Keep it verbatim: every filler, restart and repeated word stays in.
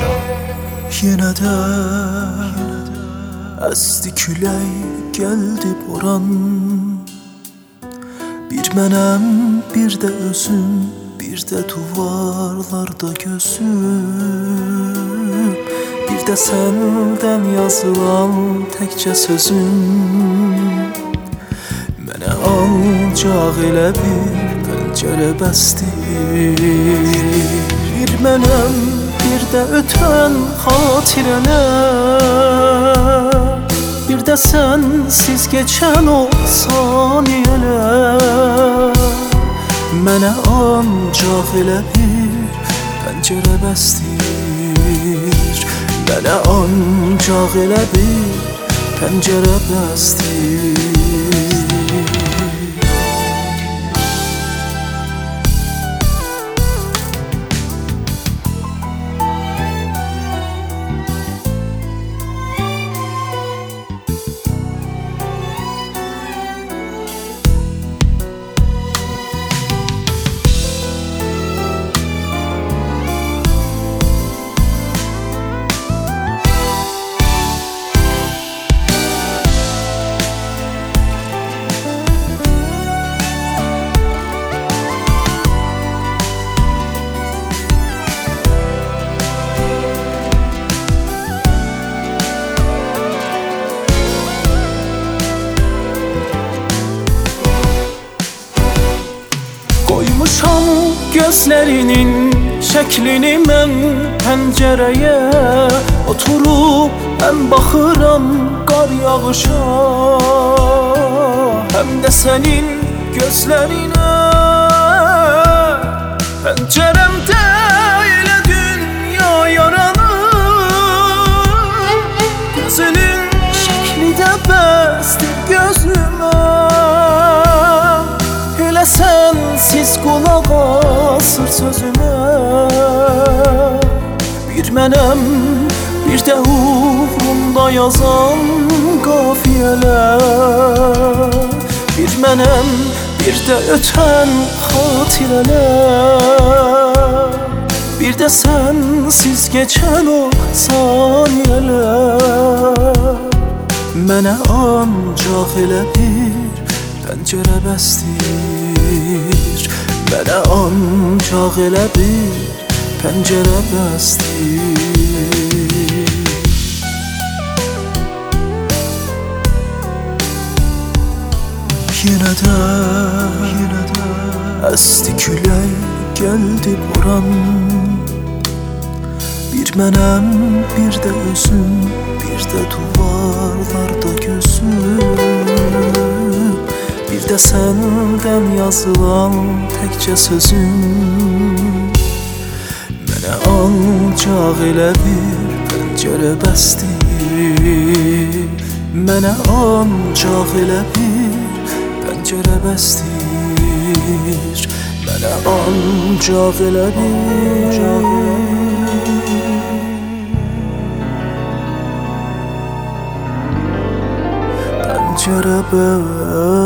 Yenə də əsdi külək, gəldi boran. Bir mənəm, bir də özüm, bir də duvarlarda gözüm, bir də səndən yazılan təkcə sözüm. Mənə ancaq elə bir pəncərə bəsdir. Bir mənəm, bir də ötən xatirələr, bir də sənsiz keçən o saniyələr. Mənə ancaq elə bir pəncərə bəsdir. Mənə ancaq elə bir pəncərə bəsdir. Qoymuşam gözlərinin şəklini mən pəncərəyə, oturub həm baxıram qar yağışa, həm də sənin gözlərinə. Pəncərəmdə elə dünya yaranır, gözünün şəkli də bəsdir gözümə. Elə sənsiz qulaq asır sözümə. Bir mənəm, bir də uğrunda yazan qafiyələr. Bir mənəm, bir də ötən xatirələr, bir də sənsiz keçən o saniyələr. Mənə ancaq elə bir pəncərə bəsdir. Mənə ancaq elə bir pəncərə bəsdir. Yenə də, yenə də əsdi külək, gəldi boran. Bir mənəm, bir də özüm, bir də duvarlarda gözüm, bir də səndən yazılan təkcə sözüm. Mənə ancaq elə bir pəncərə bəsdir. Mənə ancaq elə bir pəncərə bəsdir. Mənə ancaq elə bir pəncərə bəsdir.